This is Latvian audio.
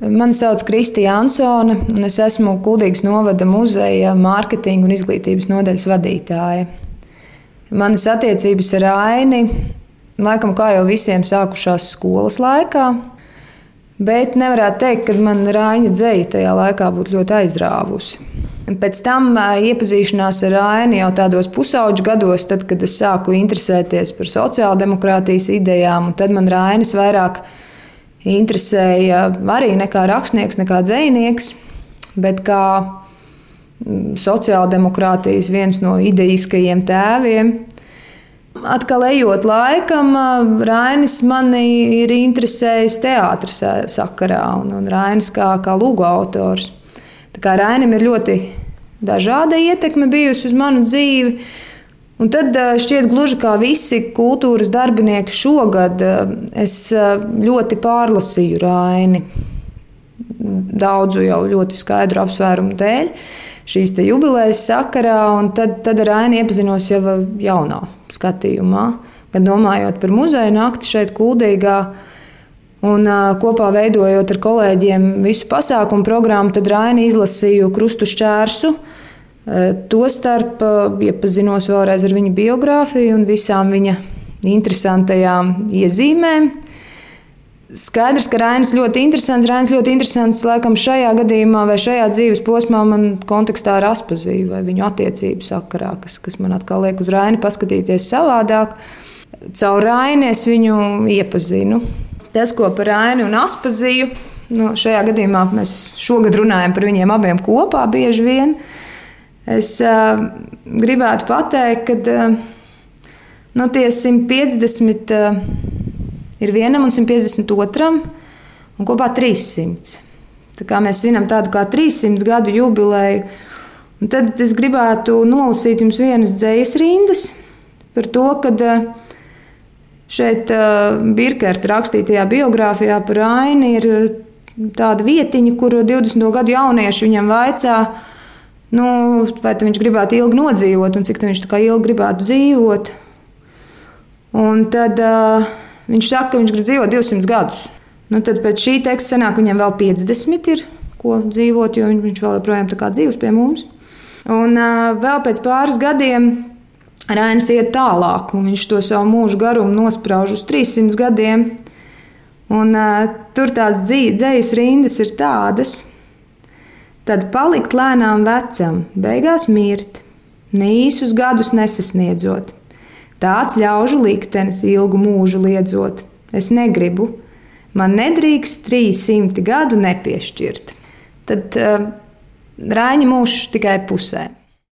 Mani sauc Kristija Ansone, un es esmu Kuldīgas novada muzeja mārketinga un izglītības nodaļas vadītāja. Manas attiecības ar Aini, laikam kā jau visiem, sākušās skolas laikā, bet nevarētu teikt, ka man Raina dzeja tajā laikā būtu ļoti aizrāvusi. Pēc tam iepazīšanās ar Aini jau tādos pusauģu gados, tad, kad es sāku interesēties par sociāldemokrātijas idejām, un tad man Rainis vairāk interesēja arī ne kā rakstnieks, ne kā dzejnieks, bet kā sociāldemokrātijas viens no idejiskajiem tēviem. Atkal ejot laikam, Rainis mani ir interesējis teātras sakarā un Rainis kā lugu autors. Tā kā Rainim ir ļoti dažāda ietekme bijusi uz manu dzīvi. Un tad šķiet gluži kā visi kultūras darbinieki šogad, es ļoti pārlasīju Raini. Daudzu jau ļoti skaidru apsvērumu dēļ šīs te jubilejas sakarā, un tad ar Raini iepazinos jau jaunā skatījumā, gan domājot par muzeja nakti šeit Kuldīgā, un kopā veidojot ar kolēģiem visu pasākumu programmu, tad Raini izlasīju Krustu šķērsu. Tostarp iepazinos vēlreiz ar viņa biogrāfiju un visām viņa interesantajām iezīmēm. Skaidrs, ka Rainis ļoti interesants laikam šajā gadījumā vai šajā dzīves posmā man kontekstā ar Aspaziju vai viņu attiecību sakarā, kas man atkal liek uz Raini paskatīties savādāk. Caur Raini es viņu iepazinu. Tas, ko par Raini un Aspaziju, šajā gadījumā mēs šogad runājam par viņiem abiem kopā bieži vien. Es gribētu pateikt, ka tie 150 ir vienam un 152 un kopā 300. Tā kā mēs svinam tādu kā 300 gadu jubileju. Un tad es gribētu nolasīt jums vienas dzejas rindas par to, ka šeit Birkerta rakstītajā biogrāfijā par Aini ir tāda vietiņa, kur 20. gadu jaunieši viņam vaicā, vai viņš gribētu ilgi nodzīvot un cik viņš ilgi gribētu dzīvot. Un tad viņš saka, ka viņš grib dzīvot 200 gadus. Tad pēc šī teksta sanāk viņam vēl 50 ir, ko dzīvot, jo viņš vēl joprojām dzīvos pie mums. Un vēl pēc pāris gadiem Rainis iet tālāk, un viņš to savu mūžu garumu nosprauž uz 300 gadiem. Un tur tās dzejas rindas ir tādas. Tad palikt lēnām vecam, beigās mirt, ne īsus gadus nesasniedzot. Tāds ļaužu liktenis ilgu mūžu liedzot. Es negribu, man nedrīkst 300 gadu nepiešķirt. Tad Raini mūžs tikai pusē.